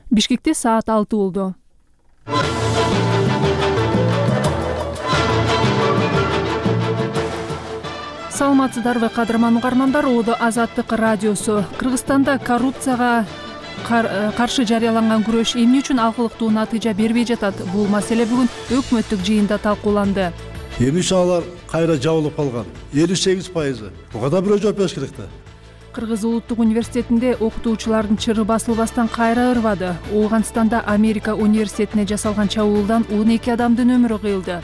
Бишкекте саат 6 болду. Саламатсыздарбы кадырман угармандар, Оодо Азаттык радиосу. Кыргызстанда коррупцияга каршы жарыяланган күрөш эмне үчүн алкылыктуу натыйжа бербей жатат? Бул маселе бүгүн өкмөттүк жыйында талкууланды. Эмишалар кайра жабылып калган 58%. Буга да бирөө жооп бериш керек да. Кыргыз улуттук университетинде окутуучулардын чыры басылбастан кайра ырбады. Ооганстанда Америка университетине жасалган чабуулдан 12 адамдын өмүрү кыйылды.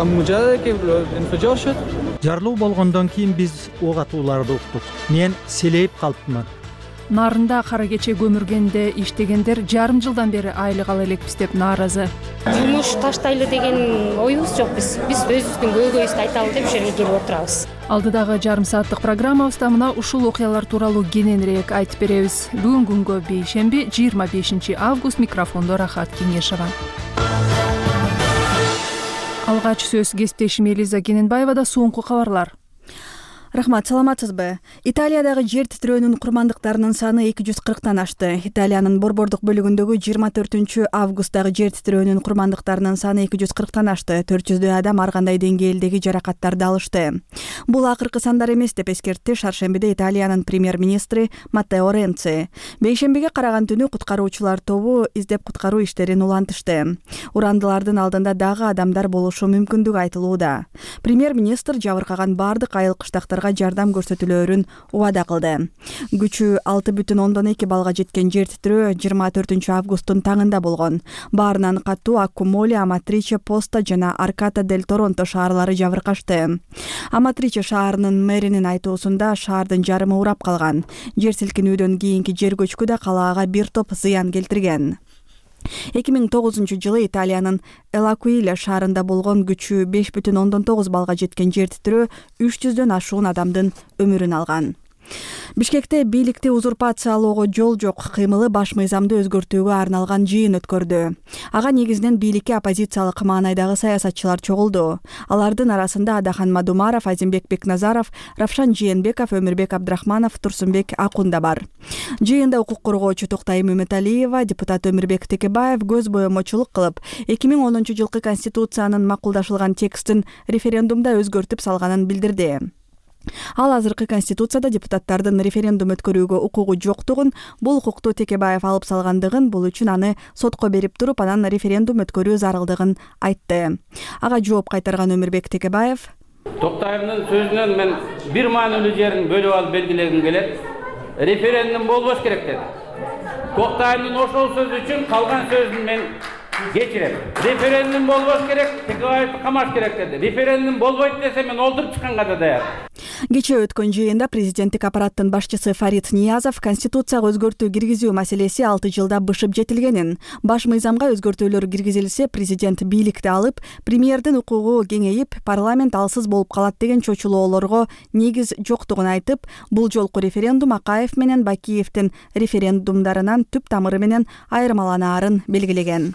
Жарлуу болгондон кийин биз ок атууларды уктук. Мен селейип калыпмын. Нарында кара кече көмүргенде иштегендер жарым жылдан бери айлык ала элекпиз деп нааразы. Жумуш таштайлы деген оюбуз жок биз. Биз өзүбүздүн көйгөйүбүздү айталы деп ушерге келип отурабыз. Алдыдагы жарым сааттык программабызда мына ушул окуялар тууралуу кененирээк айтып беребиз. Бүгүн күнгө бейшемби 25 август, микрофондо Рахат Кеңешова. Алгач сөз кесиптешим Элиза Кененбаевада. Соңку кабарлар. Рахмат, саламатсызбы? Италиядагы жер титирөөнүн курмандыктарынын саны 240-тан ашты. Италиянын борбордук бөлүгүндөгү 24 августтагы жер титирөөнүн курмандыктарынын саны 240-тан ашты. 400 адам ар кандай деңгээлдеги жаракаттарды алышты. Бул акыркы сандар эмес деп эскертти шаршембиде Италиянын премьер-министри Маттео Ренци. Бейшембиге караган түнү куткаруучулар тобу издеп куткаруу иштерин улантышты. Урандылардын алдында дагы адамдар болушу мүмкүндүгү айтылууда. Премьер-министр жабыркаган бардык айылкыштактарга жардам көрсөтүлөөрүн убада кылды. Күчү 6,2 балга жеткен жер титирөө 24 августтун таңында болгон. Баарынан катуу Аккумоли, Аматриче, Поста жана Арката дель Торонто шаарлары жабыркашты. Аматриче шаарынын мэринин айтуусунда шаардын жарымы урап калган. Жер силкинүүдөн кийинки жер көчкү да калаага бир топ зыян келтирген. 2009 жылы Италиянын Элакуиле шаарында болгон күчү 5,9 балга жеткен жер титирөө 300дөн ашуун адамдын өмүрүн алган. Бишкекте бийликти узурпациялоого жол жок кыймылы баш мыйзамды өзгөртүүгө арналган жыйын өткөрдү. Ага негизинен бийликке оппозициялык маанайдагы саясатчылар чогулду. Алардын арасында Адахан Мадумаров, Азимбек Бекназаров, Равшан Жээнбеков, Өмүрбек Абдрахманов, Турсунбек Акун да бар. Жыйында укук коргоочу Токтайым Үмүталиева, депутат Өмүрбек Текебаев көз боемочулук кылып, 2010 жылкы конституциянын макулдашылган текстин референдумда өзгөртүп салганын билдирди. Ал азыркы конституцияда депутаттардын референдум өткөрүүгө укугу жоктугун, бул укукту Текебаев алып салгандыгын, бул үчүн аны сотко берип туруп, анан референдум өткөрүү зарылдыгын айтты. Ага жооп кайтарган Өмүрбек Текебаев: Токтаевдин сөзүнөн мен бир маанилүү жерин бөлүп алып белгилегим келет. Референдум болбош керек деди. Токтаевдин ошол сөзү үчүн калган сөзүн мен кечирем. Референдум болбош керек, Текебаевди камаш керек деди. Референдум болбойт десе мен олдуруп чыкканга да даяр. Кечээ өткөн жыйында президенттик аппараттын башчысы Фарид Ниязов конституцияга өзгөртүү киргизүү маселеси 6 жылда бышып жетилгенин, баш мыйзамга өзгөртүүлөр киргизилсе президент бийликти алып, премьердин укугу кеңейип, парламент алсыз болуп калат деген чочулоолорго негиз жоктугун айтып, бул жолку референдум Акаев менен Бакиевдин референдумдарынан түп тамыры менен айырмаланаарын белгилеген.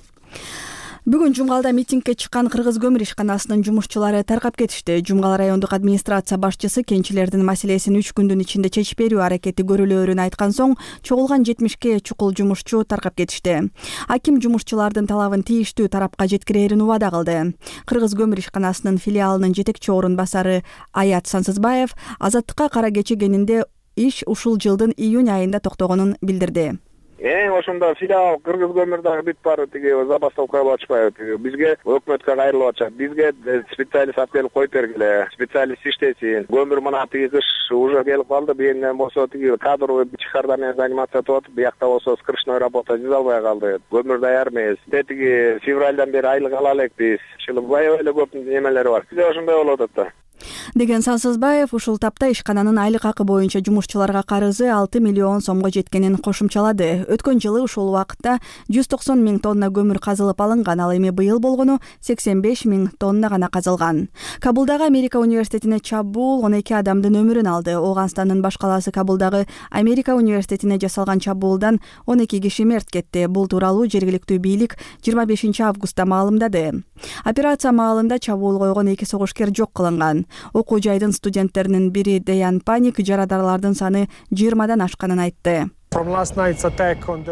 Бүгүн Жумгалда митингге чыккан Кыргыз көмүр ишканасынын жумушчулары таркап кетишти. Жумгал райондук администрация башчысы кенчилердин маселесин 3 күндүн ичинде чечип берүү аракети көрүлөөрүн айткан соң, чогулган 70ке чукул жумушчу таркап кетишти. Аким жумушчулардын талабын тийиштүү тарапка жеткирээрин убада кылды. Кыргыз көмүр ишканасынын филиалынын жетекчи орун басары Аят Сансызбаев Азаттыкка кара кечегенинде иш ушул жылдын июнь айында токтогонун билдирди. Ошондо филиал Кыргыз көмүрдагы бүт баары тиги забастовка болуп атышпайбы. Бизге өкмөткө кайрылып атышат. Бизге специалист алып келип коюп бергиле. Специалист иштесин. Көмүр мына тиги кыш уже келип калды. Бүйүнөн болсо тиги кадровый чыгардар менен заниматься этип атып, биякта болсо скрышной работа жасай албай калды. Көмүр даяр эмес. Тиги февралдан бери айлык ала элекпиз. Аябай эле көп немелери бар. Бизде ошондой болуп атат да. Деген Сансызбаев ушул тапта ишкананын айлык акы боюнча жумушчуларга карызы 6 миллион сомго жеткенин кошумчалады. Өткөн жылы ушул убакытта 190 000 тонна көмүр казылып алынган, ал эми быйыл болгону 85 000 тонна гана казылган. Кабулдагы Америка университетине чабуул 12 адамдын өмүрүн алды. Ооганстандын баш калаасы Кабулдагы Америка университетине жасалган чабуулдан 12 киши мерт кетти. Бул тууралуу жергиликтүү бийлик 25 августта маалымдады. Операция маалында чабуул койгон 2 согушкер жок кылынган. Окуу жайдын студенттеринин бири Деян Паник жарадарлардын саны 20дан ашканын айтты.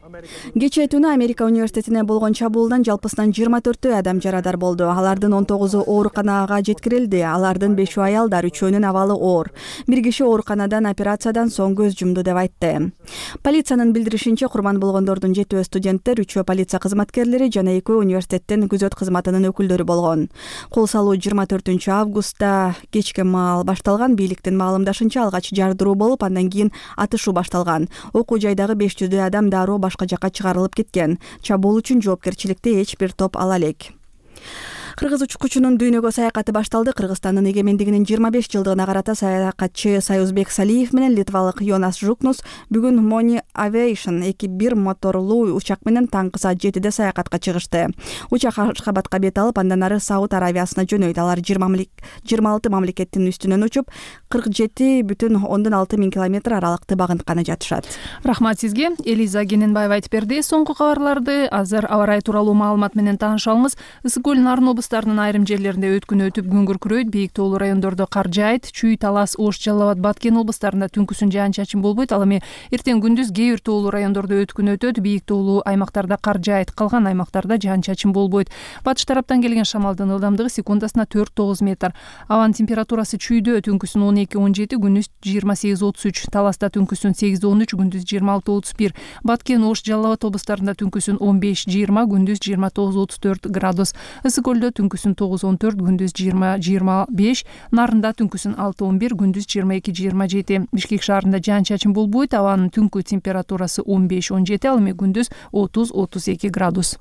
Кечээ түнү Америка университетине болгон чабуулдан жалпысынан 24 адам жарадар болду. Алардын 19-у ооруканага жеткирилди. Алардын 5-ü аялдар, 3-өнүн абалы оор. Бир киши ооруканадан операциядан соң көз жумду деп айтты. Полициянын билдиришинче, курман болгондордун 7-ü студенттер, 3-ü полиция кызматкерлери жана 2-ü университеттин күзөт кызматынын өкүлдөрү болгон. Кол салуу 24 августта кечки маал башталган. Бийликтин маалымдашынча, алгач жардыруу болуп, андан кийин атышуу башталган. Окуу жайдагы 500 адам дароо башка жакка чыгарылып кеткен. Чабуул үчүн жоопкерчиликти эч бир топ ала элек. Кыргыз учкучунун дүйнөгө саякаты башталды. Кыргызстандын эгемендигинин 25 жылдыгына карата саякатчы Союзбек Салиев менен литвалык Йонас Жукнус бүгүн Moni Aviation 2-1 моторлуу учак менен таңкы саат 7-де саякатка чыгышты. Учак Ашхабадка бет алып, андан ары Сауд Аравиясына жөнөйдү. Алар 26 мамлекеттин үстүнөн учуп, 47,6 миң километр аралыкты багынтканы жатышат. Рахмат сизге. Элиза Гененбаева айтып берди соңку кабарларды. Азыр аба ырайы тууралуу маалымат менен таанышабыз. Ысык көл, Нарын облустарынын айрым жерлеринде өткүн өтүп, күн күркүрөйт. Бийик тоолуу райондордо кар жаайт. Чүй, Талас, Ош, Жалал Абад, Баткен облустарында түнкүсүн жаан-чачын болбойт. Ал эми эртең күндүз кээ бир тоолуу райондордо өткүн өтөт. Бийик тоолуу аймактарда кар жаайт. Калган аймактарда жаан-чачын болбойт. Батыш тараптан келген шамалдын ылдамдыгы секундасына 4-9 метр. Абанын температурасы чүйдө түнкүсүн 12-17, күндүз 28-33. Таласта түнкүсүн 8-13, күндүз 26-31. Баткен, Ош, Жалал Абад облустарында түнкүсүн 15-20, күндүз 29-34 градус. Ысык көлдө түнкүсүн 9-14, күндүз 20-25. Нарында түнкүсүн 6-11, күндүз 22-27. Бишкек шаарында жаан-чачын болбойт. Абанын түнкү температурасы 15-17, ал эми күндүз 30-32 градус.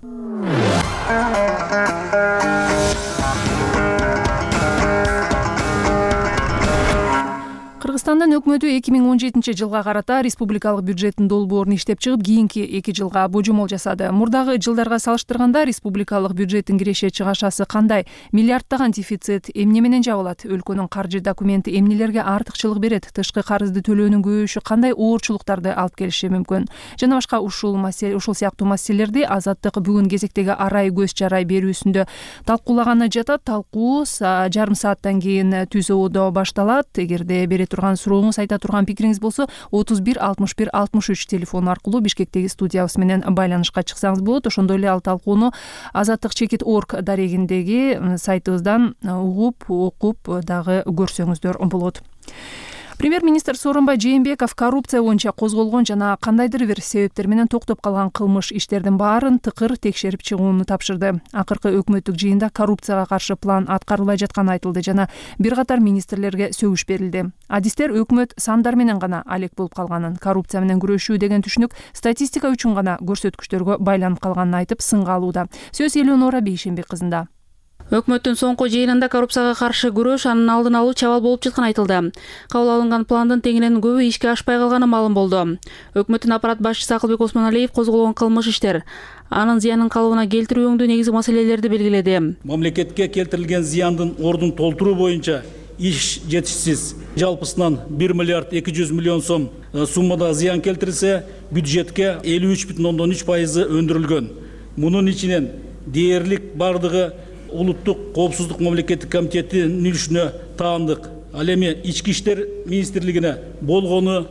Кыргызстандын өкмөтү 2017 жылга карата республикалык бюджеттин долбоорун иштеп чыгып, кийинки 2 жылга божомол жасады. Мурдагы жылдарга салыштырганда республикалык бюджеттин киреше чыгашасы кандай? Миллиарддаган дефицит эмне менен жабылат? Өлкөнүн каржы документи эмнелерге артыкчылык берет? Тышкы карызды төлөөнүн көбөйүшү кандай оорчулуктарды алып келиши мүмкүн? Жана башка ушул сыяктуу маселелерди Азаттык бүгүн кезектеги арай көз чарай берүүсүндө талкуулаганы жатат. Талкуу жарым сааттан кийин түз оодо башталат. Эгерде бере турган сурооңуз, айта турган пикириңиз болсо 31 61 63 телефону аркылуу Бишкектеги студиябыз менен байланышка чыксаңыз болот. Ошондой эле ал талкууну azattik.org дарегиндеги сайтыбыздан угуп, окуп дагы көрсөңүздөр болот. Премьер-министр Сооронбай Жээнбеков коррупция боюнча козголгон жана кандайдыр бир себептер менен токтоп калган кылмыш иштердин баарын тыкыр текшерип чыгууну тапшырды. Акыркы өкмөттүк жыйында коррупцияга каршы план аткарылбай жатканы айтылды жана бир катар министрлерге сөгүш берилди. Адистер өкмөт сандар менен гана алек болуп калганын, коррупция менен күрөшүү деген түшүнүк статистика үчүн гана көрсөткүчтөргө байланып калганын айтып сынга алууда. Сөз Элеонора Бейшенбек кызында. Өкмөттүн соңку жыйынында коррупцияга каршы күрөш, анын алдын алуу чабал болуп жатканы айтылды. Кабыл алынган пландын теңирен көбү ишке ашпай калганы маалым болду. Өкмөттүн аппарат башчысы Акылбек Осмоналиев козголгон кылмыш иштер, анын зыянын калыбына келтирүү өңдүү негизги маселелерди белгиледи. Мамлекетке келтирилген зыяндын ордун толтуруу боюнча иш жетишсиз. Жалпысынан 1 миллиард 200 миллион сом суммада зыян келтирилсе, бюджетке 53,3% өндүрүлгөн. Мунун ичинен дээрлик бардыгы Улуттук коопсуздук мамлекеттик комитетинин үлүшүнө таандык. Ал эми ички иштер министрлигине болгону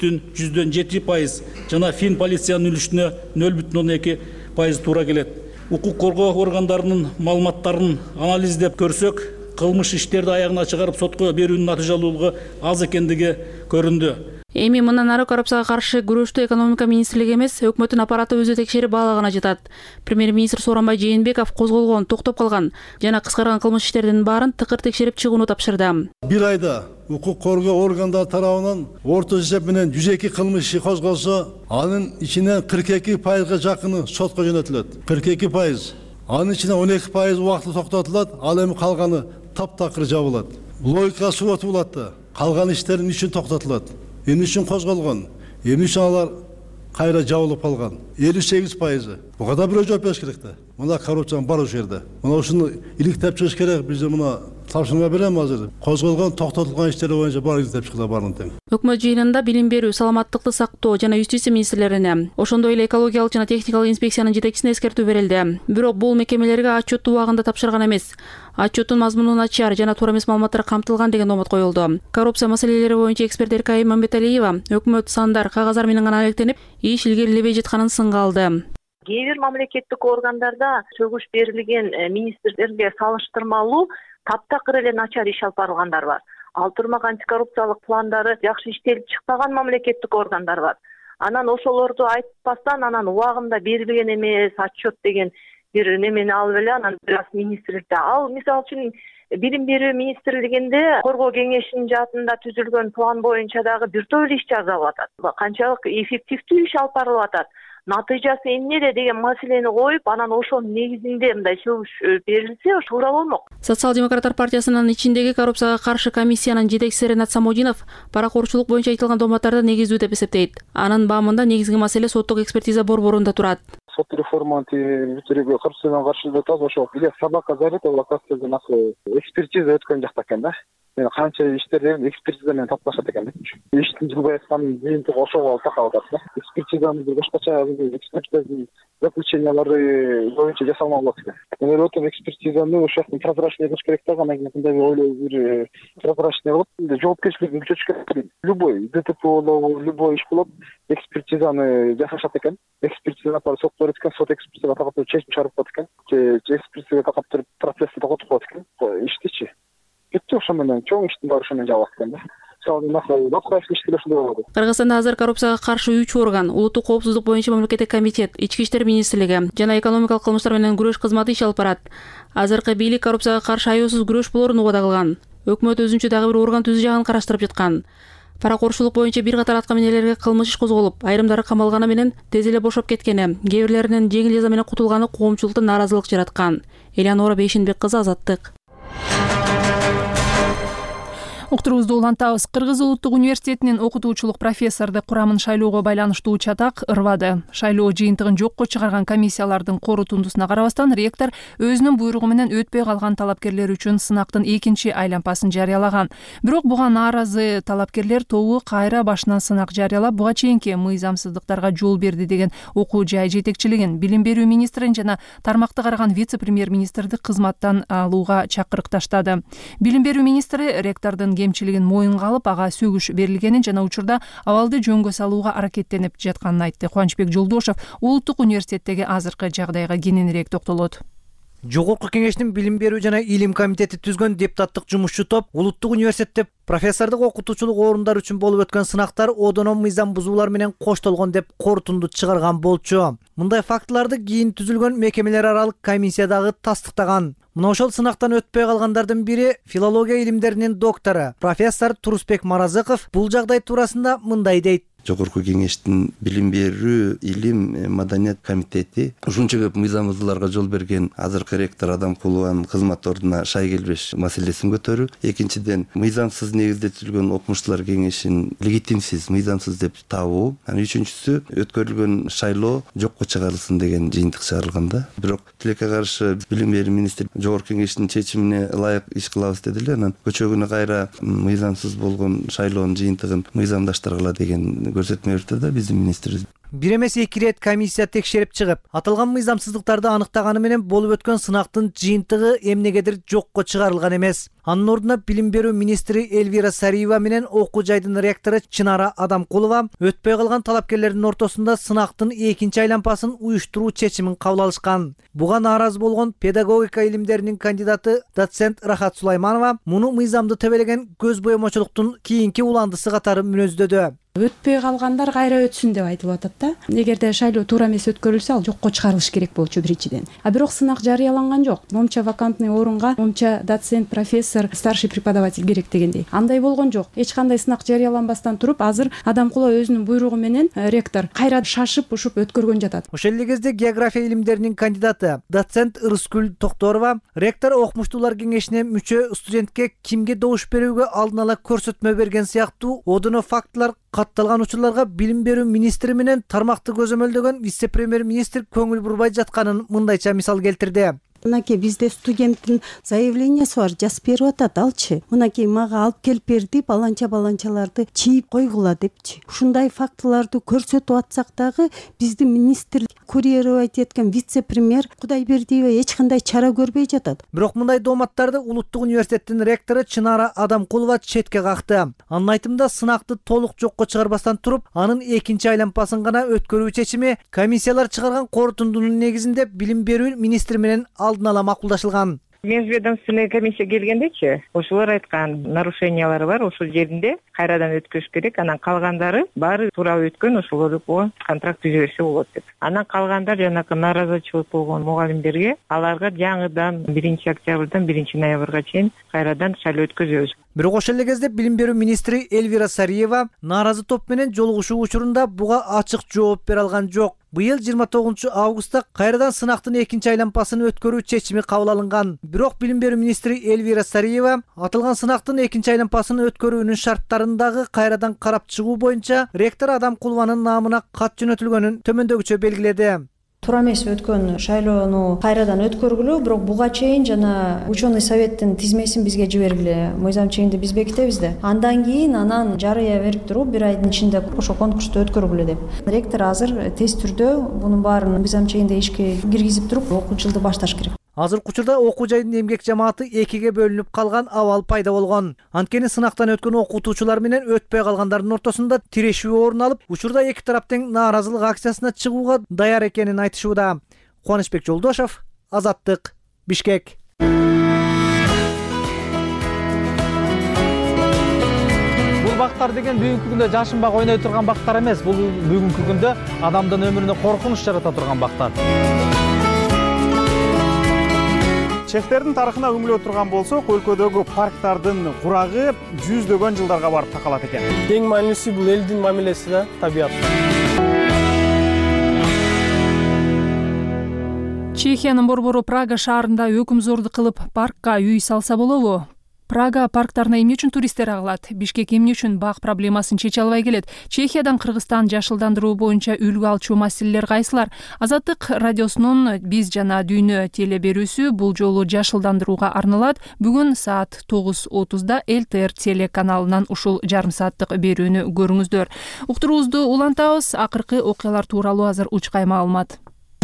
0,7% жана фин полициянын үлүшүнө 0,2% туура келет. Укук коргоо органдарынын маалыматтарын анализдеп көрсөк, кылмыш иштерди аягына чыгарып сотко берүүнүн натыйжалуулугу аз экендиги көрүндү. Эми мындан ары коррупцияга каршы күрөштү экономика министрлиги эмес, өкмөттүн аппараты өзү текшерип баалагана жатат. Премьер-министр Сооронбай Жээнбеков козголгон, токтоп калган жана кыскарган кылмыш иштердин баарын тыкыр текшерип чыгууну тапшырды. Бир айда укук коргоо органдары тарабынан орто эсеп менен 102 кылмыш иши козголсо, анын ичинен 42%га жакыны сотко жөнөтүлөт. 42%. Анын ичинен 12% убактылуу токтотулат, ал эми калганы таптакыр жабылат. Логика суроты болот да. Калган иштер эмне үчүн токтотулат? Эмне үчүн козголгон? Эмне үчүн алар кайра жабылып калган? 58%. Буга да бирөө жооп бериш керек да. Мына коррупция бар ошол жерде. Мына ушуну иликтеп чыгыш керек. Биз мына тапшырма берем азыр. Козголгон, токтотулган иштер боюнча бар издеп чыгыла барын тең. Өкмөт жыйынында билим берүү, саламаттыкты сактоо жана юстиция министрлерине, ошондой эле экологиялык жана техникалык инспекциянын жетекчисине эскертүү берилди. Бирок бул мекемелерге отчетту убагында тапшырган эмес. Отчеттун мазмуну начар жана туура эмес маалыматтар камтылган деген номот коюлду. Коррупция маселелери боюнча эксперт Эркай Мамбеталиева өкмөт сандар, кагаздар менен гана алектенип, иш илгерилебей жатканын сынга алды. Кээ бир мамлекеттик органдарда сөгүш берилген министрлерге салыштырмалуу таптакыр эле начар иш алып барылгандар бар. Ал турмак антикоррупциялык пландары жакшы иштелип чыкпаган мамлекеттик органдар бар. Анан ошолорду айтпастан анан убагында берилген эмес отчет деген бир немени алып эле анан бир аз министрликте ал мисалы үчүн билим берүү министрлигинде коргоо кеңешинин жаатында түзүлгөн план боюнча дагы бир топ иш жасалып атат. Канчалык эффективдүү иш алып барылып атат, натыйжасы эмнеде деген маселени коюп, анан ошонун негизинде мындай сөгүш берилсе туура болмок. Социал-демократтар партиясынын ичиндеги коррупцияга каршы комиссиянын жетекчиси Ренат Самодинов паракорчулук боюнча айтылган доматтарды негиздүү деп эсептейт. Анын баамында негизги маселе соттук экспертиза борборунда турат. Сот реформанын бүтүрүгү коррупциядан каршы деп атат, ошо биле собака зарыта локациядан акы экспертиза өткөн жакта экен да. Канча иштерден экспертиза менен тапташат экен. Иштин жылбайткан жыйынтыгы ошого такап атат да. Экспертизаны башкача экспертизанын заключениялары боюнча жасалмак болот экен. Мен өтөн экспертизаны ошол жактан прозрачный кылыш керек да, анан кийин мындай ойлоо бир прозрачный кылып жоопкерчилигин күчөтүш керек. Любой ДТП болобу, любой иш болот, экспертизаны жасашат экен. Экспертизаны барып сот берет экен, сот экспертизага такап туруп чечим чыгарып коет экен. Экспертизага такап туруп процессти токотуп коет экен. Иштичи бүттү ошо менен чоң иштин баары ошо менен жабылат экен да. Кыргызстанда азыр коррупцияга каршы 3 орган, улуттук коопсуздук боюнча мамлекеттик комитет, ички иштер министрлиги жана экономикалык кылмыштар менен күрөш кызматы иш алып барат. Азыркы бийлик коррупцияга каршы аеусуз күрөш болорун убада кылган. Өкмөт өзүнчө дагы бир орган түзүү жагын караштырып жаткан. Паракорчулук боюнча бир катар атка минерлерге кылмыш иш козголуп, айрымдары камалганы менен тез эле бошоп кеткени, кээ бирлеринин жеңил жаза менен кутулганы коомчулукта нааразылык жараткан. Элеонора Бейшенбек кызы, Азаттык. Уктурубузду улантабыз. Кыргыз улуттук университетинин окутуучулук профессорду курамын шайлоого байланыштуу чатак ырвады. Шайлоо жыйынтыгын жокко чыгарган комиссиялардын корутундусуна карабастан ректор өзүнүн буйругу менен өтпөй калган талапкерлер үчүн сынактын экинчи айланпасын жарыялаган. Бирок буга нааразы талапкерлер тобу кайра башынан сынак жарыялап, буга чейинки мыйзамсыздыктарга жол берди деген окуу жай жетекчилигин, билим берүү министрин жана тармакты караган вице-премьер-министрди кызматтан алууга чакырыкташтады. Билим берүү министри ректордун кемчилигин моюнга алып, ага сөгүш берилгенин жана учурда абалды жөнгө салууга аракеттенип жатканын айтты. Кубанычбек Жолдошев улуттук университеттеги азыркы жагдайга кененирээк токтолот. Жогорку кеңештин билим берүү жана илим комитети түзгөн депутаттык жумушчу топ улуттук университетте профессордук окутуучулук орундар үчүн болуп өткөн сынактар одоно мыйзам бузуулар менен коштолгон деп корутунду чыгарган болчу. Мындай фактыларды кийин түзүлгөн мекемелер аралык комиссия дагы тастыктаган. Мына ошол сынактан өтпөй калгандардын бири филология илимдеринин доктору профессор Турусбек Маразыков бул жагдай туурасында мындай дейт. Жогорку кеңештин билим берүү, илим, маданият комитети ушунча көп мыйзам бузууларга жол берген азыркы ректор Адамкулованын кызмат ордуна шай келбеш маселесин көтөрүү. Экинчиден, мыйзамсыз негизде түзүлгөн окумуштуулар кеңешин легитимсиз, мыйзамсыз деп табуу. Үчүнчүсү, өткөрүлгөн шайлоо жокко чыгарылсын деген жыйынтык чыгарылган да. Бирок тилекке каршы билим берүү министри жогорку кеңештин чечимине ылайык иш кылабыз деди эле. Анан көчөгүнө кайра мыйзамсыз болгон шайлоонун жыйынтыгын мыйзамдаштыргыла деген көрсөтмө берди да биздин министрибиз. Бир эмес эки ирет комиссия текшерип чыгып, аталган мыйзамсыздыктарды аныктаганы менен болуп өткөн сынактын жыйынтыгы эмнегедир жокко чыгарылган эмес. Анын ордуна билим берүү министри Эльвира Сариева менен окуу жайдын ректору Чынара Адамкулова өтпөй калган талапкерлердин ортосунда сынактын экинчи айланпасын уюштуруу чечимин кабыл алышкан. Буга нааразы болгон педагогика илимдеринин кандидаты доцент Рахат Сулайманова муну мыйзамды тебелеген көз боемочулуктун кийинки уландысы катары мүнөздөдү. Өтпөй калгандар кайра өтсүн деп айтылып атат да. Эгерде шайлоо туура эмес өткөрүлсө, ал жокко чыгарылыш керек болчу биринчиден. Бирок сынак жарыяланган жок. Момча вакантный орунга момча доцент, профессор, старший преподаватель керек дегендей. Андай болгон жок. Эч кандай сынак жарыяланбастан туруп, азыр Адамкулова өзүнүн буйругу менен ректор кайра шашып ушуп өткөргөн жатат. Ошол эле кезде география илимдеринин кандидаты доцент Ырыскүл Токторова ректор окумуштуулар кеңешине мүчө студентке кимге добуш берүүгө алдын ала көрсөтмө берген сыяктуу одоно фактылар катталган учурларга билим берүү министри менен тармакты көзөмөлдөгөн вице-премьер министр көңүл бурбай жатканын мындайча мисал келтирди. Мынакей бизде студенттин заявлениясы бар, жазып берип атат, алчы. Мынакей мага алып келип берди, баланчаларды чийип койгула депчи. Ушундай фактыларды көрсөтүп атсак дагы биздин министр курировать эткен вице-премьер Кудайбердиева эч кандай чара көрбөй жатат. Бирок мындай дооматтарды Улуттук университеттин ректору Чынара Адамкулова четке какты. Анын айтымында сынакты толук жокко чыгарбастан туруп, анын экинчи айланпасын гана өткөрүү чечими комиссиялар чыгарган корутундунун негизинде билим берүү министри менен алдын ала макулдашылган. Межведомственный комиссия келгендечи, ошолор айткан нарушениялары бар, ошол жеринде кайрадан өткөрүш керек, анан калгандары баары туура өткөн, ошолорго контракт түзө берсе болот деп. Анан калгандар жанакы нааразычылык болгон мугалимдерге аларга жаңыдан 1-октябрдан 1-ноябрга чейин кайрадан шайлоо өткөзөбүз. Бирок ошол эле кезде билим берүү министри Эльвира Сариева нааразы топ менен жолугушуу учурунда буга ачык жооп бере алган жок. Быйыл 29 августта кайрадан сынактын экинчи айланпасын өткөрүү чечими кабыл алынган. Бирок билим берүү министри Эльвира Сариева атылган сынактын экинчи айланпасын өткөрүүнүн шарттарындагы кайрадан карап чыгуу боюнча ректор Адамкулованын наамына кат жөнөтүлгөнүн төмөндөгүчө белгиледи. Туура эмес өткөн шайлоону кайрадан өткөргүлө, бирок буга чейин жана ученый советтин тизмесин бизге жибергиле. Мыйзам чегинде биз бекитебиз да. Андан кийин анан жарыя берип туруп, 1 айдын ичинде ошо конкурсту өткөргүлө деп. Ректор азыр тез түрдө бунун баарын мыйзам чегинде ишке киргизип туруп, окуу жылды башташ керек. Азыркы учурда окуу жайдын эмгек жамааты экиге бөлүнүп калган абал пайда болгон. Анткени сынактан өткөн окутуучулар менен өтпөй калгандардын ортосунда тирешүү орун алып, учурда эки тарап тең нааразылык акциясына чыгууга даяр экенин айтышууда. Кубанычбек Жолдошов, Азаттык, Бишкек. Бул бактар деген бүгүнкү күндө жашынбак ойной турган бактар эмес. Бул бүгүнкү күндө адамдын өмүрүнө коркунуч жарата турган бактар. Чехтердин тарыхына үңүлө турган болсок, өлкөдөгү парктардын курагы жүздөгөн жылдарга барып такалат экен. Эң маанилүүсү бул элдин мамилеси да, табият. Чехиянын борбору Прага шаарында өкүмзордук кылып паркка үй салса болобу? Прага парктарына эмне үчүн туристтер агылат? Бишкек эмне үчүн бак проблемасын чече албай келет? Чехиядан Кыргызстан жашылдандыруу боюнча үлгү алчу маселелер кайсылар? Азаттык радиосунун Биз жана Дүйнө телеберүүсү бул жолу жашылдандырууга арналат. Бүгүн саат 9:30 ЛТР телеканалынан ушул жарым сааттык берүүнү көрүңүздөр. Уктуруубузду улантабыз. Акыркы окуялар тууралуу азыр учкай маалымат.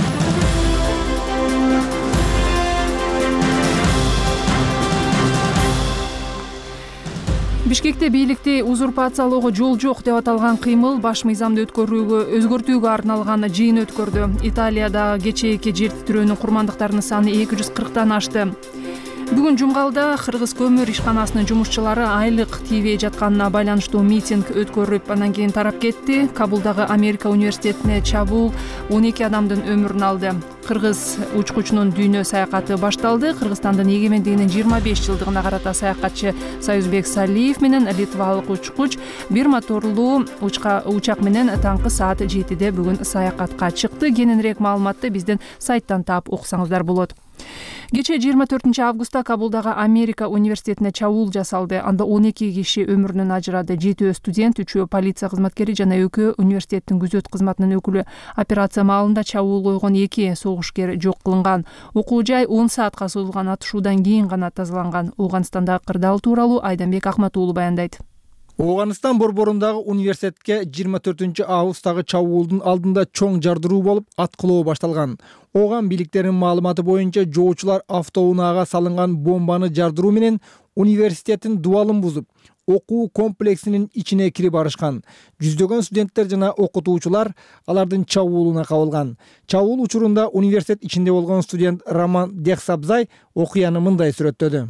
Бишкекте бийликти узурпациялоого жол жок деп аталган кыймыл баш мыйзамды өзгөртүүгө арналган жыйын өткөрдү. Италияда кечээки жер титирөөнүн курмандыктарынын саны 240тан ашты. Бүгүн Жумгалда Кыргыз көмүр ишканасынын жумушчулары айлык тийбей жатканына байланыштуу митинг өткөрүп, андан кийин тарап кетти. Кабулдагы Америка университетине чабуул 12 адамдын өмүрүн алды. Кыргыз учкучунун дүйнө саякаты башталды. Кыргызстандын эгемендигинин 25 жылдыгына карата саякатчы Союзбек Салиев менен литвалык учкуч бир моторлуу учак менен таңкы саат 7-де бүгүн саякатка чыкты. Кененирээк маалыматты биздин сайттан таап окусаңыздар болот. Кечээ 24 августта Кабулдагы Америка университетине чабуул жасалды. Анда 12 киши өмүрүнөн ажырады. 7 студент, 3 полиция кызматкери жана 2 университеттин күзөт кызматынын өкүлү. Операция маалында чабуул койгон 2 согушкер жок кылынган. Окуу жай 10 саатка созулган атышуудан кийин гана тазаланган. Ооганстандагы кырдаал тууралуу Айданбек Ахмат уулу баяндайт. Ооганстан борборундагы университетке 24 августтагы чабуулдун алдында чоң жардыруу болуп, аткылоо башталган. Ооган бийликтеринин маалыматы боюнча жоочулар автоунаага салынган бомбаны жардыруу менен университеттин дубалын бузуп, окуу комплексинин ичине кирип барышкан. Жүздөгөн студенттер жана окутуучулар алардын чабуулуна кабылган. Чабуул учурунда университет ичинде болгон студент Роман Дехсабзай окуяны мындай сүрөттөдү.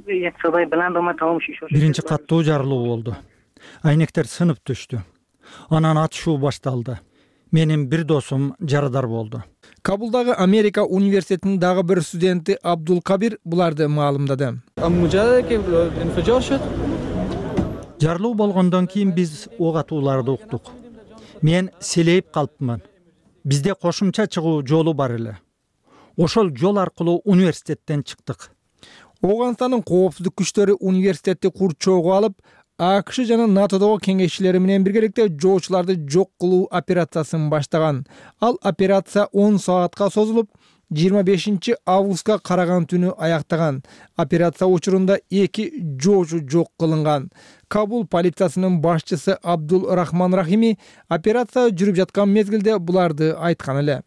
Биринчи каттуу жарылуу болду. Айнектер сынып түштү. Анан атышуу башталды. Менин бир досум жарадар болду. Кабулдагы Америка университетинин дагы бир студенти Абдул Кабир буларды маалымдады. Жарылуу болгондон кийин биз ок атууларды уктук. Мен селейип калыпмын. Бизде кошумча чыгуу жолу бар эле. Ошол жол аркылуу университеттен чыктык. Ооганстандын коопсуздук күчтөрү университетти курчоого алып, АКШ жана НАТОдогу кеңешчилери менен биргеликте жоочуларды жок кылуу операциясын баштаган. Ал операция 10 саатка созулуп, 25 августка караган түнү аяктаган. Операция учурунда 2 жоочу жок кылынган. Кабул полициясынын башчысы Абдул Рахман Рахими операция жүрүп жаткан мезгилде буларды айткан эле.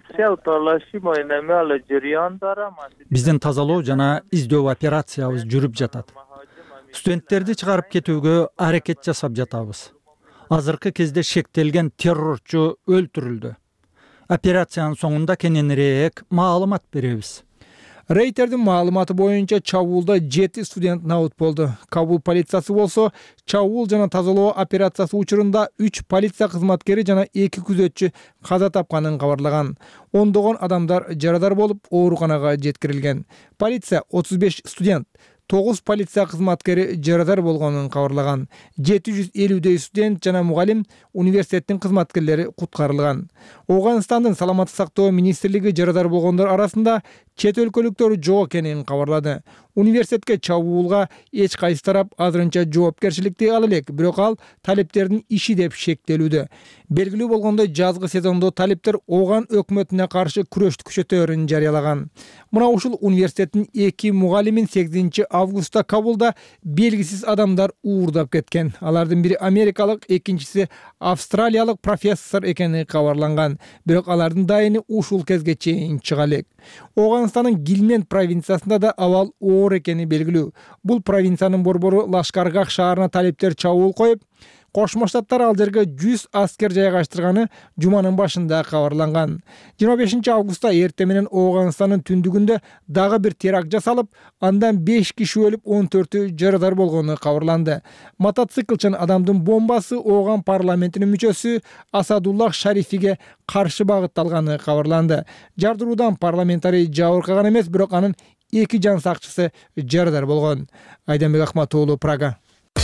Биздин тазалоо жана издөө операциябыз жүрүп жатат. Студенттерди чыгарып кетүүгө аракет жасап жатабыз. Азыркы кезде шектелген террорчу өлтүрүлдү. Операциянын соңунда кененирээк маалымат беребиз. Рейтердин маалыматы боюнча чабуулда 7 студент набыт болду. Кабул полициясы болсо чабуул жана тазалоо операциясы учурунда 3 полиция кызматкери жана 2 күзөтчү каза тапканын кабарлаган. Ондогон адамдар жарадар болуп ооруканага жеткирилген. Полиция 35 студент, 9 полиция кызматкери жарадар болгонун кабарлаган. 750 студент жана мугалим, университеттин кызматкерлери куткарылган. Ооганстандын саламаттык сактоо министрлиги жарадар болгондор арасында чет өлкөлүктөр жок экенин кабарлады. Университетке чабуулга эч кайсы тарап азырынча жоопкерчиликти ала элек, бирок ал талептердин иши деп шектелүүдө. Белгилүү болгондой жазгы сезондо талептер Ооган өкмөтүнө каршы күрөштү күчөтөөрүн жарыялаган. Мына ушул университеттин 2 мугалимин 8 августта Кабулда белгисиз адамдар уурдап кеткен. Алардын бири америкалык, экинчиси австралиялык профессор экени кабарланган. Бирок алардын дайыны ушул кезге чейин чыга элек. Ооганстандын Гилмент провинциясында да абал оор экени белгилүү. Бул провинциянын борбору Лашкаргах шаарына талептер чабуул коюп, Кошмо Штаттар ал жерге 100 аскер жайгаштырганы жуманын башында кабарланган. 25 августта эртең менен Ооганстандын түндүгүндө дагы бир теракт жасалып, андан 5 киши өлүп, 14 жарадар болгону кабарланды. Мотоциклчын адамдын бомбасы Ооган парламентинин мүчөсү Асадуллах Шарифиге каршы багытталганы кабарланды. Жардыруудан парламентарий жабыркаган эмес, бирок анын 2 жан сакчысы жарадар болгон. Айданбек Ахматоğlu, Прага.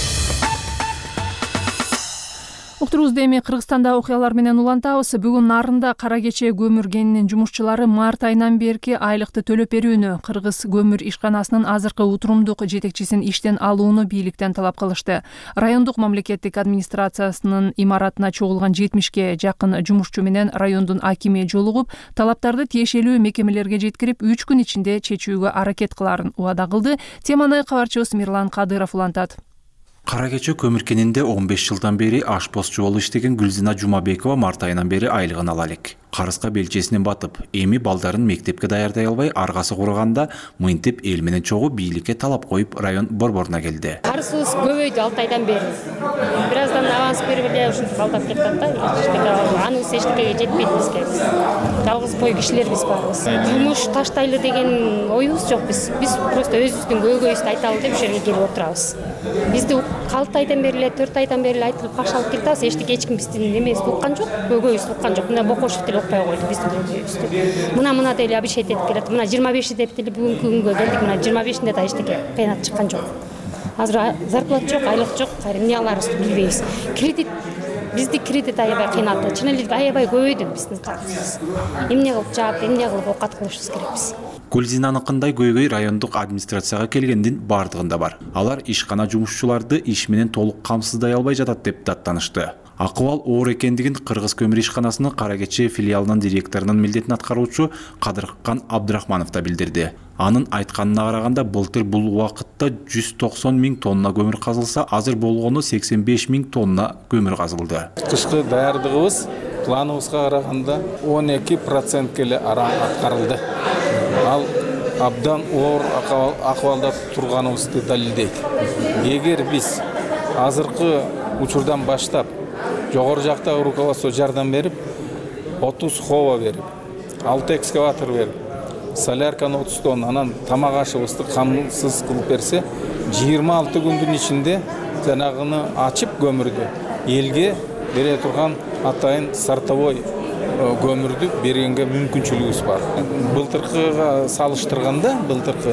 Уктурубузду эми Кыргызстанда окуялар менен улантабыз. Бүгүн Нарында Кара Кече көмүр кенинин жумушчулары март айынан берки айлыкты төлөп берүүнү, Кыргыз көмүр ишканасынын азыркы утурумдук жетекчисин иштен алууну бийликтен талап кылышты. Райондук мамлекеттик администрациясынын имаратына чогулган 70ке жакын жумушчу менен райондун акими жолугуп, талаптарды тиешелүү мекемелерге жеткирип, 3 күн ичинде чечүүгө аракет кыларын убада кылды. Теманы кабарчыбыз Мирлан Кадыров улантат. Кара Кече көмүр кенинде 15 жылдан бери ашпозчу болуп иштеген Гүлзина Жумабекова март айынан бери айлыгын ала элек. Карыска белчесинен батып, эми балдарын мектепке даярдай албай аргасы курганда мынтип эл менен чогуу бийликке талап коюп район борборуна келди. Карысыбыз көбөйдү 6 айдан бери. Бираздан аванс берип эле ушинтип калтап кетет да. Анысы эчтекеге жетпейт бизге. Жалгыз бой кишилербиз барбыз. Жумуш таштайлы деген оюбуз жок биз. Биз просто өзүбүздүн көйгөйүбүздү айталы деп ушерге келип отурабыз. Бизди 6 айдан бери эле 4 айдан бери айтылып кашалып келатабыз. Эч ким биздин эмебизди уккан жок, көйгөйүбүздү уккан жок. Мына Бокошев деле укпай койду биздин көйгөйүбүздү. Мына деле обещать этип келет. Мына 25 деп деле бүгүнкү күнгө келдик. Мына 25-inde да эчтеке кыянат чыккан жок. Азыр зарплата жок, айлык жок, кайра эмне аларыбызды билбейбиз. Кредит бизди кредит аябай кыйнатты. Чын эле аябай көбөйдү биздин карызыбыз. Эмне кылып жаап, эмне кылып оокат кылышыбыз керекпиз. Гүлзинаныкындай көйгөй райондук администрацияга келгендин бардыгында бар. Алар ишкана жумушчуларды иш менен толук камсыздай албай жатат деп даттанышты. Акыбал оор экендигин Кыргыз көмүр ишканасынын Кара Кече филиалынын директорунун милдетин аткаруучу Кадыркан Абдрахманов да билдирди. Анын айтканына караганда былтыр бул убакытта 190 000 тонна көмүр казылса, азыр болгону 85 000 тонна көмүр казылды. Кышкы даярдыгыбыз планыбызга караганда 12% эле аткарылды. Ал абдан оор акыбалда турганыбызды далилдейт. Эгер биз азыркы учурдан баштап жогору жактагы руководство жардам берип, 30 хова берип, 6 экскаватор берип, солярканы 30 тонна, анан тамак ашыбызды камсыз кылып берсе, 26 күндүн ичинде жанагыны ачып көмүрдү элге бере турган атайын сортовой көмүрдү бергенге мүмкүнчүлүгүбүз бар. Былтыркыга салыштырганда, былтыркы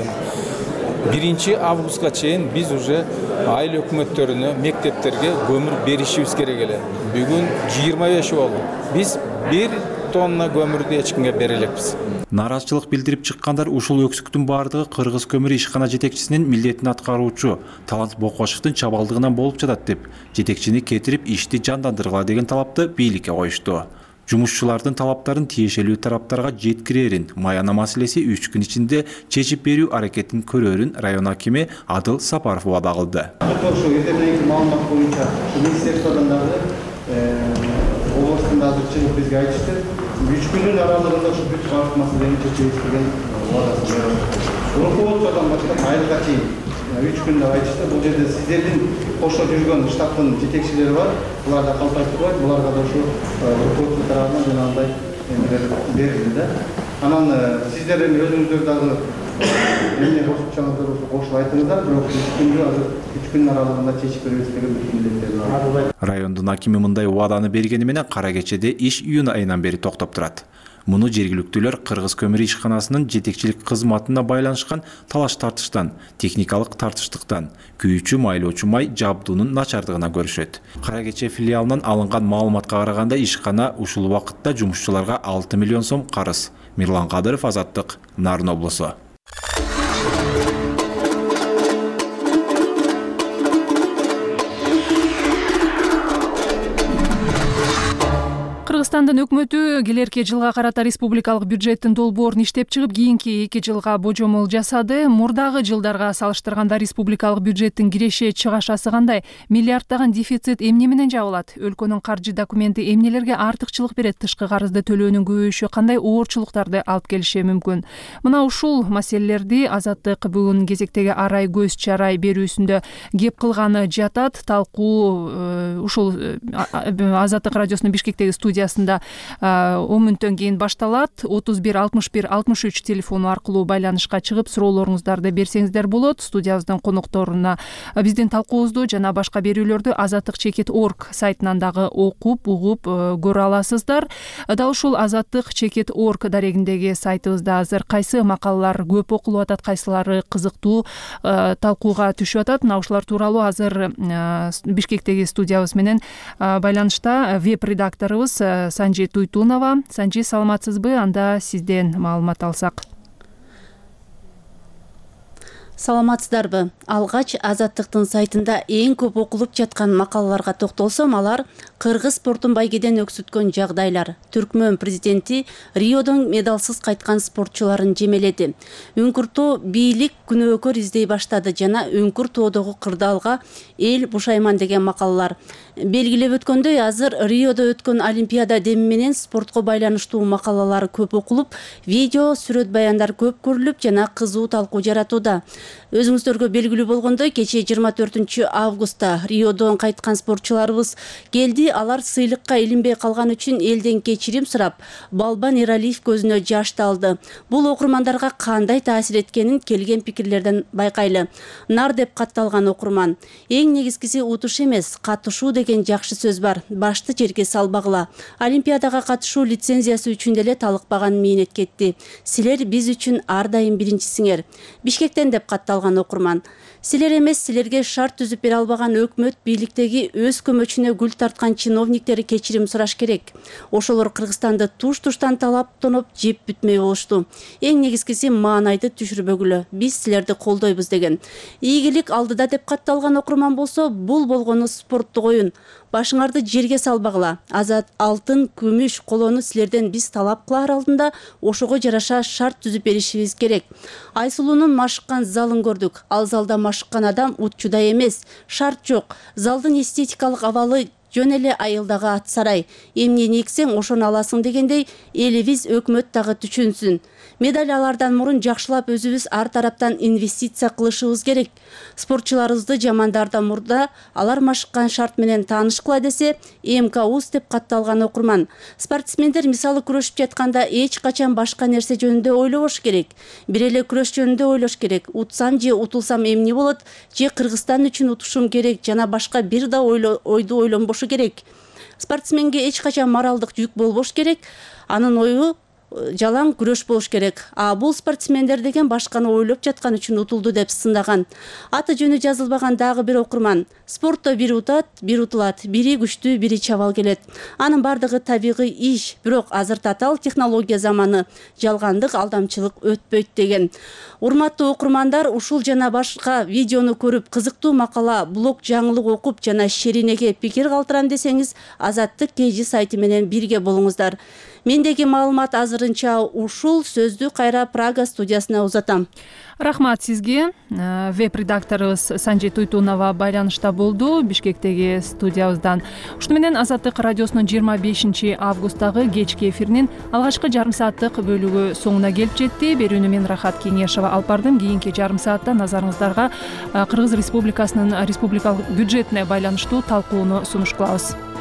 1 августка чейин биз уже айыл өкмөттөрүнө, мектептерге көмүр беришибиз керек эле. Бүгүн 25 болду. Биз 1 тонна көмүрдү эч кимге бере элекпиз. Нараазычылык билдирип чыккандар ушул өксүктүн бардыгы Кыргыз көмүр ишкана жетекчисинин милдетин аткаруучу Талант Бокошевдун чабалдыгынан болуп жатат деп, жетекчини кетирип ишти жандандыргыла деген талапты бийликке коюшту. Жумушчулардын талаптарын тиешелүү тараптарга жеткирерин, маяна маселеси 3 күн ичинде чечип берүү аракетин көрөрүн район акими Адыл Сапаров вада кылды. Ошо эртең мененки маалымат боюнча министрликтен дагы областында азыр чыгып бизге айтышты. 3 күнүн аралыгында ушу бүт бардык маселени чечебиз деген вадасын берди. Руководстводон баштап айылга чейин 3 күн деп айтышты. Бул жерде сиздердин кошо жүргөн штабтын жетекчилери бар. Булар да калпайтып, буларга да ушу руководство тарабынан жанагындай берилди да. Анан сиздер эми өзүңүздөр дагы эмне кошумчаңыздар кошуп айтыңыздар, бирок 3 күндө азыр 3 күн аралыгында чечип беребиз деген милдеттер бар. Райондун акими мындай убаданы бергени менен кара кечеде иш июнь айынан бери токтоп турат. Муну жергиликтүүлөр Кыргыз көмүр ишканасынын жетекчилик кызматына байланышкан талаш тартыштан, техникалык тартыштыктан, күйүүчү майлоочу май жабдуунун начардыгына көрүшөт. Кара кече филиалынан алынган маалыматка караганда ишкана ушул убакытта жумушчуларга 6 миллион сом карыз. Мирлан Кадыров, Азаттык, Нарын облусу. Кыргызстандын өкмөтү келерки жылга карата республикалык бюджеттин долбоорун иштеп чыгып, кийинки 2 жылга божомол жасады. Мурдагы жылдарга салыштырганда республикалык бюджеттин киреше чыгашасы кандай? Миллиарддаган дефицит эмне менен жабылат? Өлкөнүн каржы документи эмнелерге артыкчылык берет? Тышкы карызды төлөөнүн көбөйүшү кандай оорчулуктарды алып келиши мүмкүн? Мына ушул маселелерди Азаттык бүгүн кезектеги арай көз чарай берүүсүндө кеп кылганы жатат. Талкуу ушул Азаттык радиосунун Бишкектеги студиясында 10 мүнөттөн кийин башталат. 31 61 63 телефону аркылуу байланышка чыгып суроолоруңуздарды берсеңиздер болот. Студиябыздын конокторуна биздин талкуубузду жана башка берүүлөрдү azattik.org сайтынан дагы окуп, угуп көрө аласыздар. Дал ушул azattik.org дарегиндеги сайтыбызда азыр кайсы макалалар көп окулуп атат, кайсылары кызыктуу талкууга түшүп атат. Мына ушулар тууралуу азыр Бишкектеги студиябыз менен байланышта веб-редакторубуз Санжи Туйтунова. Санжи, саламатсызбы? Анда сизден маалымат алсак. Саламатсыздарбы? Алгач Азаттыктын сайтында эң көп окулуп жаткан макалаларга токтолсом, алар Кыргыз спортун байгеден өксүткөн жагдайлар. Түркмөн президенти Риодон медалсыз кайткан спортчуларын жемеледи. Үңкүртөө бийлик күнөөкөр издей баштады жана Үңкүртөөдөгү кырдаалга эл бушайман деген макалалар. Белгилеп өткөндөй, азыр Риодо өткөн Олимпиада деми менен спортко байланыштуу макалалар көп окулуп, видео, сүрөт баяндар көп көрүлүп жана кызуу талкуу жаратууда. Өзүңүздөргө белгилүү болгондой, кечээ 24 августта Риодон кайткан спортчуларыбыз келди. Алар сыйлыкка илинбей калган үчүн элден кечирим сурап, Балбан Эралиев көзүнө жаш алды. Бул окурмандарга кандай таасир эткенин келген пикирлерден байкайлы. Нар деп катталган окурман. Эң негизгиси утуш эмес, катышуу деген жакшы сөз бар. Башты жерге салбагыла. Олимпиадага катышуу лицензиясы үчүн деле талыкпаган мээнет кетти. Силер биз үчүн ар дайым биринчисиңер. Бишкектен деп катталган окурман. Силер эмес, силерге шарт түзүп бере албаган өкмөт бийликтеги өз көмөчүнө гүл тарткан чиновниктери кечирим сураш керек. Ошолор Кыргызстанды туш-туштан талаптанып жеп бүтмөй болушту. Эң негизгиси маанайды түшүрбөгүлө. Биз силерди колдойбуз деген. Ийгилик алдыда деп катталган окурман болсо, бул болгону спорттук оюн. Башыңарды жерге салбагыла. Азат, алтын, күмүш, колону силерден биз талап кылар алдында ошого жараша шарт түзүп беришибиз керек. Айсулуунун машыккан залын көрдүк. Ал залда машыккан адам утчудай эмес. Шарт жок. Залдын эстетикалык абалы жөн эле айылдагы ат сарай. Эмнени эксең ошону аласың дегендей, элибиз өкмөт дагы түшүнсүн. Медаль алардан мурун жакшылап өзүбүз ар тараптан инвестиция кылышыбыз керек. Спортчуларыбызды жамандардан мурда алар машыккан шарт менен таанышкыла десе, МКУС деп катталган окурман. Спортсмендер мисалы күрөшүп жатканда эч качан башка нерсе жөнүндө ойлобош керек. Бир эле күрөш жөнүндө ойлош керек. Утсам же утулсам эмне болот, же Кыргызстан үчүн утушум керек жана башка бир да ойду ойлонбошу керек. Спортсменге эч качан моралдык жүк болбош керек. Анын ою жалаң күрөш болуш керек. Бул спортсмендер деген башканы ойлоп жаткан үчүн утулду деп сындаган. Аты жөнү жазылбаган дагы бир окурман. Спортто бири утат, бири утулат, бири күчтүү, бири чабал келет. Анын бардыгы табигый иш, бирок азыр татаал технология заманы, жалгандык, алдамчылык өтпөйт деген. Урматтуу окурмандар, ушул жана башка видеону көрүп, кызыктуу макала, блог, жаңылык окуп жана шеринеге пикир калтырам десеңиз, Азаттык KG сайты менен бирге болуңуздар. Мендеги маалымат азырынча ушул. Сөздү кайра Прага студиясына узатам. Рахмат сизге. Веб-редакторубуз Санжи Туйтунова байланышта болду Бишкектеги студиябыздан. Ушуну менен Азаттык радиосунун 25 августтагы кечки эфиринин алгачкы жарым сааттык бөлүгү соңуна келип жетти. Берүүнү мен Рахат Кеңешова алып бардым. Кийинки жарым саатта назарыңыздарга Кыргыз Республикасынын республикалык бюджетине байланыштуу талкууну сунуш кылабыз.